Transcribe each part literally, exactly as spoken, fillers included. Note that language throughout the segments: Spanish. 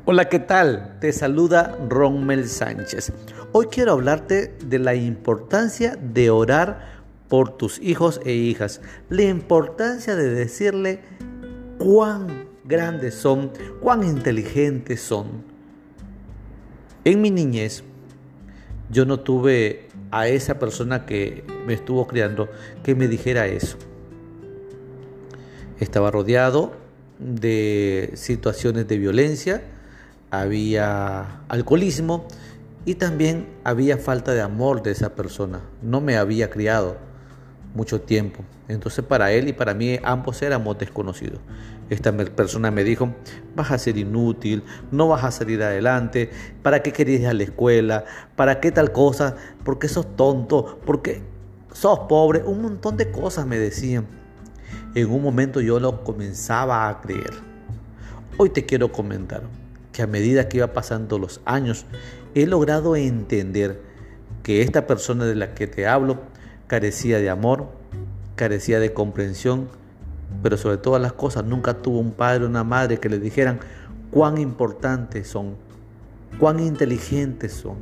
Hola, ¿qué tal? Te saluda Rommel Sánchez. Hoy quiero hablarte de la importancia de orar por tus hijos e hijas. La importancia de decirle cuán grandes son, cuán inteligentes son. En mi niñez, yo no tuve a esa persona que me estuvo criando que me dijera eso. Estaba rodeado de situaciones de violencia, había alcoholismo y también había falta de amor de esa persona. No me había criado mucho tiempo. Entonces para él y para mí ambos éramos desconocidos. Esta persona me dijo: vas a ser inútil, no vas a salir adelante, ¿para qué querías ir a la escuela? ¿Para qué tal cosa? ¿Por qué sos tonto? ¿Por qué sos pobre? Un montón de cosas me decían. En un momento yo lo comenzaba a creer. Hoy te quiero comentar que a medida que iba pasando los años, he logrado entender que esta persona de la que te hablo carecía de amor, carecía de comprensión, pero sobre todas las cosas nunca tuvo un padre o una madre que le dijeran cuán importantes son, cuán inteligentes son.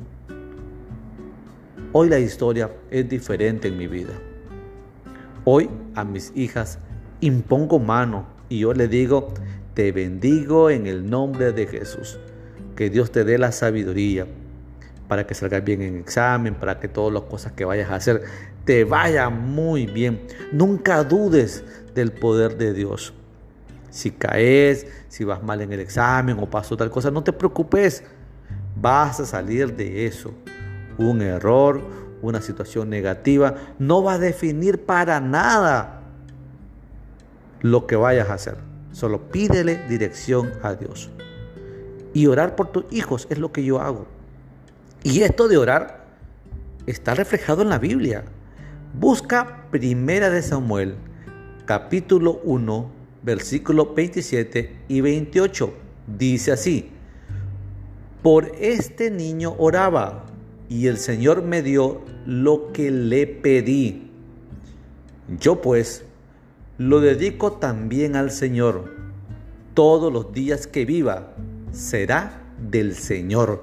Hoy la historia es diferente en mi vida. Hoy a mis hijas impongo mano y yo le digo: te bendigo en el nombre de Jesús. Que Dios te dé la sabiduría para que salgas bien en examen, para que todas las cosas que vayas a hacer te vayan muy bien. Nunca dudes del poder de Dios. Si caes, si vas mal en el examen o pasó tal cosa, no te preocupes. Vas a salir de eso. Un error, una situación negativa, no va a definir para nada lo que vayas a hacer. Solo pídele dirección a Dios. Y orar por tus hijos es lo que yo hago. Y esto de orar está reflejado en la Biblia. Busca Primera de Samuel, capítulo uno, versículos veintisiete y veintiocho. Dice así: por este niño oraba, y el Señor me dio lo que le pedí. Yo pues lo dedico también al Señor. Todos los días que viva será del Señor.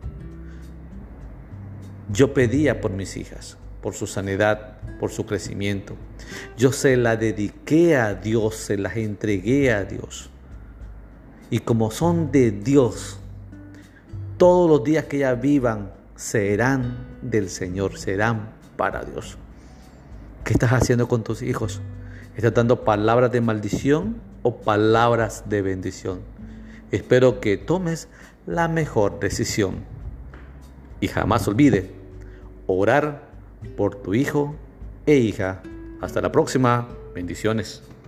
Yo pedía por mis hijas, por su sanidad, por su crecimiento. Yo se la dediqué a Dios, se las entregué a Dios. Y como son de Dios, todos los días que ellas vivan serán del Señor, serán para Dios. ¿Qué estás haciendo con tus hijos? ¿Estás dando palabras de maldición o palabras de bendición? Espero que tomes la mejor decisión. Y jamás olvides orar por tu hijo e hija. Hasta la próxima. Bendiciones.